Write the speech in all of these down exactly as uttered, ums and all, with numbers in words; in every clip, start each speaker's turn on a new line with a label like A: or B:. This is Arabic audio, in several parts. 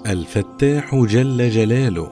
A: الفتاح جل جلاله.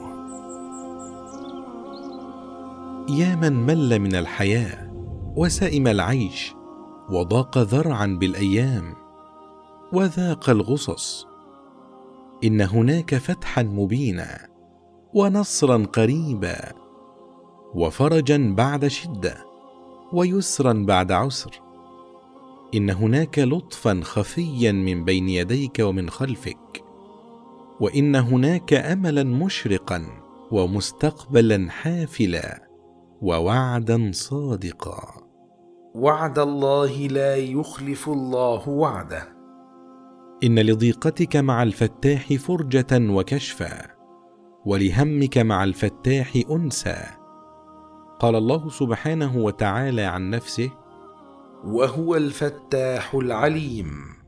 A: يا من مل من الحياة وسئم العيش وضاق ذرعا بالأيام وذاق الغصص، إن هناك فتحا مبينا ونصرا قريبا وفرجا بعد شدة ويسرا بعد عسر. إن هناك لطفا خفيا من بين يديك ومن خلفك، وإن هناك أملا مشرقا ومستقبلا حافلا ووعدا صادقا.
B: وعد الله لا يخلف الله وعده.
A: إن لضيقتك مع الفتاح فرجة وكشفا، ولهمك مع الفتاح أنسا. قال الله سبحانه وتعالى عن نفسه:
B: وهو الفتاح العليم.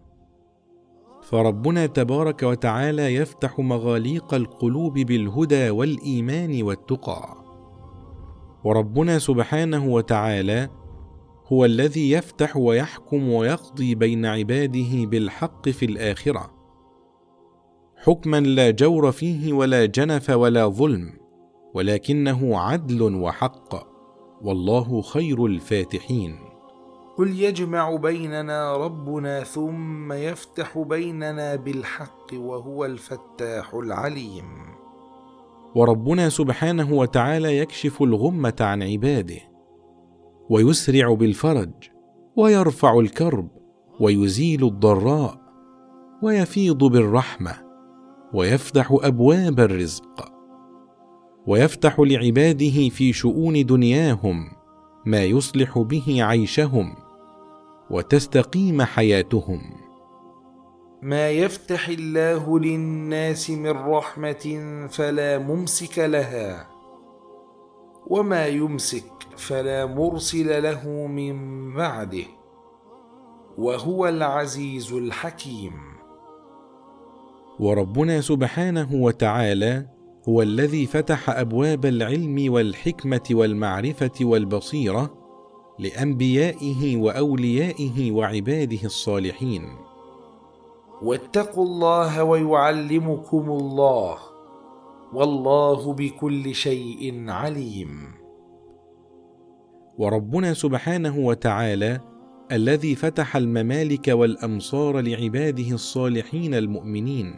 A: فربنا تبارك وتعالى يفتح مغاليق القلوب بالهدى والإيمان والتقى. وربنا سبحانه وتعالى هو الذي يفتح ويحكم ويقضي بين عباده بالحق في الآخرة، حكما لا جور فيه ولا جنف ولا ظلم، ولكنه عدل وحق، والله خير الفاتحين.
B: قل يجمع بيننا ربنا ثم يفتح بيننا بالحق وهو الفتاح العليم.
A: وربنا سبحانه وتعالى يكشف الغمة عن عباده، ويسرع بالفرج، ويرفع الكرب، ويزيل الضراء، ويفيض بالرحمة، ويفتح أبواب الرزق، ويفتح لعباده في شؤون دنياهم ما يصلح به عيشهم وتستقيم حياتهم.
B: ما يفتح الله للناس من رحمة فلا ممسك لها، وما يمسك فلا مرسل له من بعده، وهو العزيز الحكيم.
A: وربنا سبحانه وتعالى هو الذي فتح أبواب العلم والحكمة والمعرفة والبصيرة لأنبيائه وأوليائه وعباده الصالحين.
B: واتقوا الله ويعلمكم الله، والله بكل شيء عليم.
A: وربنا سبحانه وتعالى الذي فتح الممالك والأمصار لعباده الصالحين المؤمنين.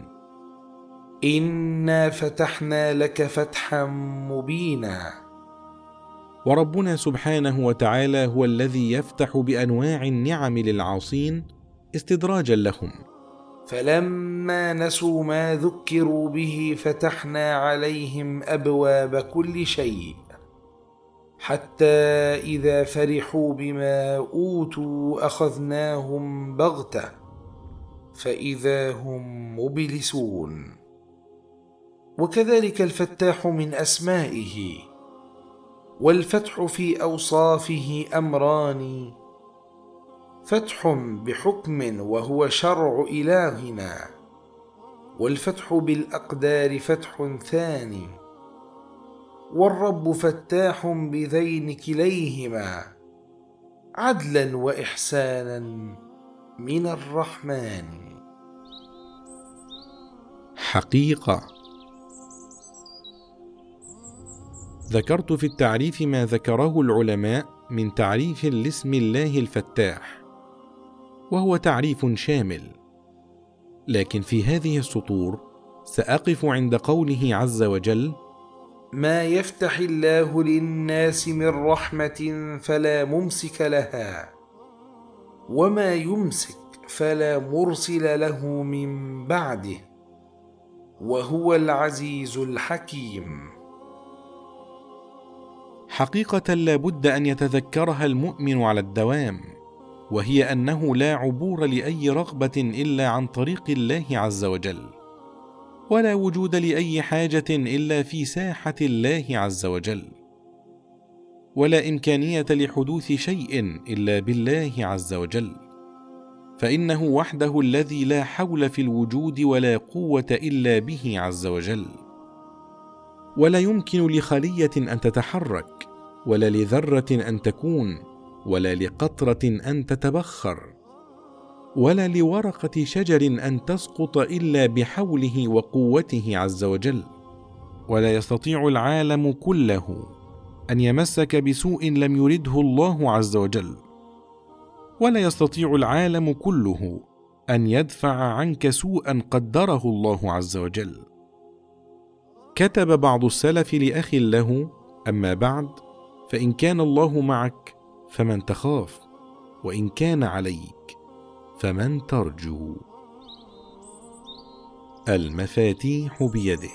B: إنا فتحنا لك فتحا مبينا.
A: وربنا سبحانه وتعالى هو الذي يفتح بأنواع النعم للعاصين استدراجا لهم.
B: فلما نسوا ما ذكروا به فتحنا عليهم أبواب كل شيء، حتى إذا فرحوا بما أوتوا أخذناهم بغتة فإذا هم مبلسون. وكذلك الفتاح من أسمائه، والفتح في أوصافه أمران: فتح بحكم وهو شرع إلهنا، والفتح بالأقدار فتح ثاني. والرب فتاح بذين كليهما عدلا وإحسانا من الرحمن.
A: حقيقة. ذكرت في التعريف ما ذكره العلماء من تعريف لاسم الله الفتاح، وهو تعريف شامل، لكن في هذه السطور سأقف عند قوله عز وجل:
B: ما يفتح الله للناس من رحمة فلا ممسك لها، وما يمسك فلا مرسل له من بعده، وهو العزيز الحكيم.
A: حقيقة لا بد أن يتذكرها المؤمن على الدوام، وهي أنه لا عبور لأي رغبة إلا عن طريق الله عز وجل، ولا وجود لأي حاجة إلا في ساحة الله عز وجل، ولا إمكانية لحدوث شيء إلا بالله عز وجل، فإنه وحده الذي لا حول في الوجود ولا قوة إلا به عز وجل. ولا يمكن لخلية أن تتحرك، ولا لذرة أن تكون، ولا لقطرة أن تتبخر، ولا لورقة شجر أن تسقط إلا بحوله وقوته عز وجل. ولا يستطيع العالم كله أن يمسك بسوء لم يرده الله عز وجل. ولا يستطيع العالم كله أن يدفع عنك سوءا قدره الله عز وجل. كتب بعض السلف لأخ له: أما بعد، فإن كان الله معك فمن تخاف، وإن كان عليك فمن ترجو. المفاتيح بيده.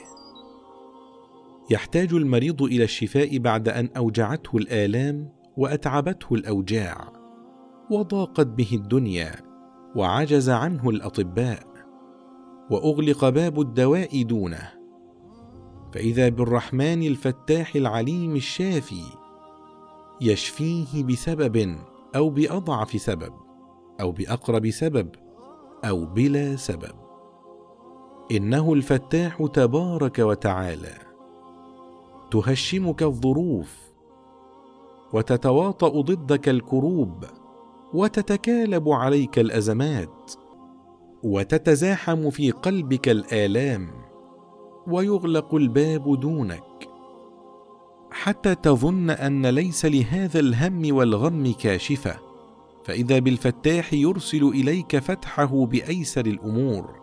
A: يحتاج المريض إلى الشفاء بعد أن أوجعته الآلام وأتعبته الأوجاع وضاقت به الدنيا وعجز عنه الأطباء وأغلق باب الدواء دونه، فإذا بالرحمن الفتاح العليم الشافي يشفيه بسبب أو بأضعف سبب أو بأقرب سبب أو بلا سبب. إنه الفتاح تبارك وتعالى. تهشمك الظروف وتتواطأ ضدك الكروب وتتكالب عليك الأزمات وتتزاحم في قلبك الآلام ويغلق الباب دونك حتى تظن أن ليس لهذا الهم والغم كاشفة، فإذا بالفتاح يرسل إليك فتحه بأيسر الأمور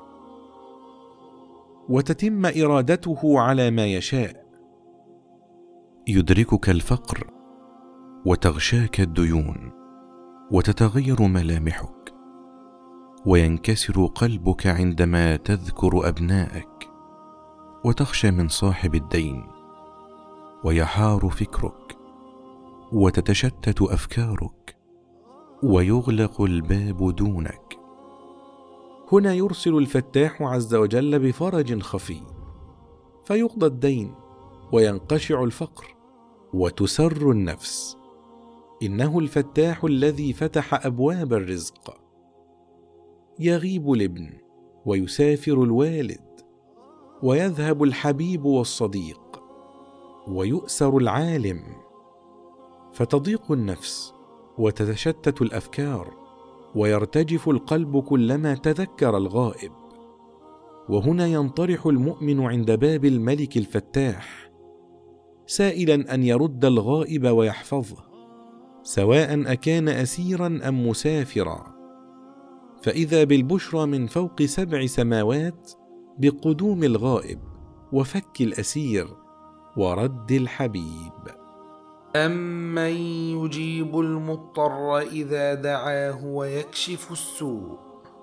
A: وتتم إرادته على ما يشاء. يدركك الفقر وتغشاك الديون وتتغير ملامحك وينكسر قلبك عندما تذكر أبنائك وتخشى من صاحب الدين ويحار فكرك وتتشتت أفكارك ويغلق الباب دونك. هنا يرسل الفتاح عز وجل بفرج خفي فيقضى الدين وينقشع الفقر وتسر النفس. إنه الفتاح الذي فتح أبواب الرزق. يغيب الابن ويسافر الوالد ويذهب الحبيب والصديق ويؤسر العالم، فتضيق النفس وتتشتت الأفكار ويرتجف القلب كلما تذكر الغائب. وهنا ينطرح المؤمن عند باب الملك الفتاح سائلا أن يرد الغائب ويحفظه، سواء أكان أسيرا أم مسافرا، فإذا بالبشرى من فوق سبع سماوات بقدوم الغائب وفك الأسير ورد الحبيب.
B: أمن يجيب المضطر إذا دعاه ويكشف السوء.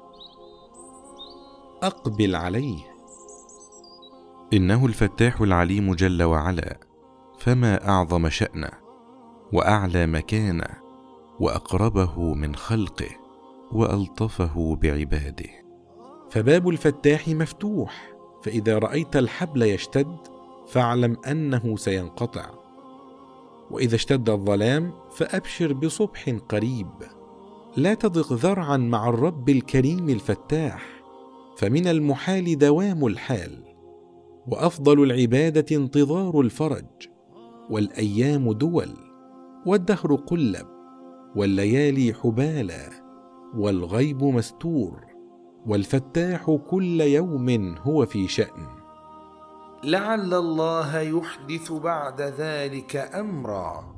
A: أقبل عليه. إنه الفتاح العليم جل وعلا، فما أعظم شأنه وأعلى مكانه وأقربه من خلقه وألطفه بعباده. فباب الفتاح مفتوح، فإذا رأيت الحبل يشتد فاعلم أنه سينقطع، وإذا اشتد الظلام فأبشر بصبح قريب. لا تضق ذرعا مع الرب الكريم الفتاح، فمن المحال دوام الحال، وأفضل العبادة انتظار الفرج، والأيام دول، والدهر قلب، والليالي حبالا، والغيب مستور، والفتاح كل يوم هو في شأن.
B: لعل الله يحدث بعد ذلك أمرا،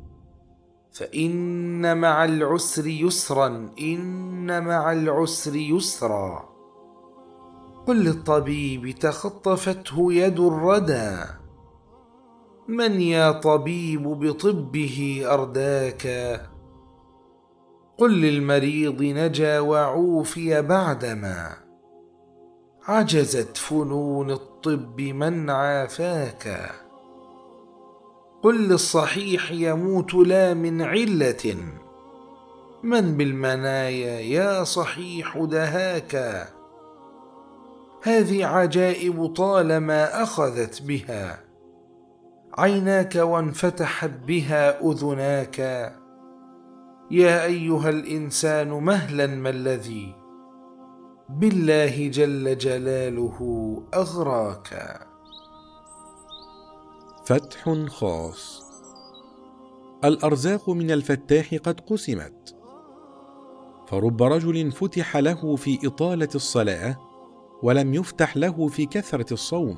B: فإن مع العسر يسرا، إن مع العسر يسرا. قل للطبيب تخطفته يد الردى، من يا طبيب بطبه أرداك. قل للمريض نجا وعوفي بعدما عجزت فنون الطب من عافاك. قل للصحيح يموت لا من علة، من بالمنايا يا صحيح دهاك. هذه عجائب طالما أخذت بها عيناك وانفتحت بها أذناك. يا أيها الإنسان مهلا ما الذي بالله جل جلاله أغراك.
A: فتح خاص. الأرزاق من الفتاح قد قسمت، فرب رجل فتح له في إطالة الصلاة ولم يفتح له في كثرة الصوم،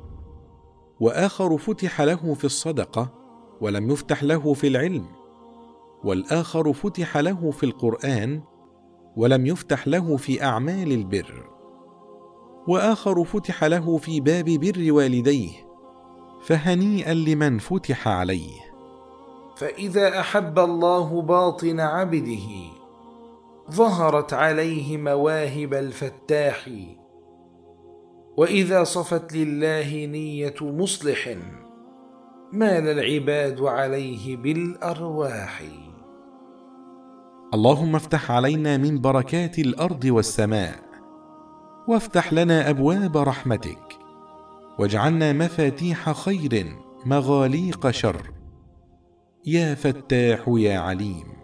A: وآخر فتح له في الصدقة ولم يفتح له في العلم، والآخر فتح له في القرآن ولم يفتح له في أعمال البر، وآخر فتح له في باب بر والديه، فهنيئا لمن فتح عليه.
B: فإذا أحب الله باطن عبده ظهرت عليه مواهب الفتاح، وإذا صفت لله نية مصلح مال العباد عليه بالأرواح.
A: اللهم افتح علينا من بركات الأرض والسماء، وافتح لنا أبواب رحمتك، واجعلنا مفاتيح خير مغاليق شر، يا فتاح يا عليم.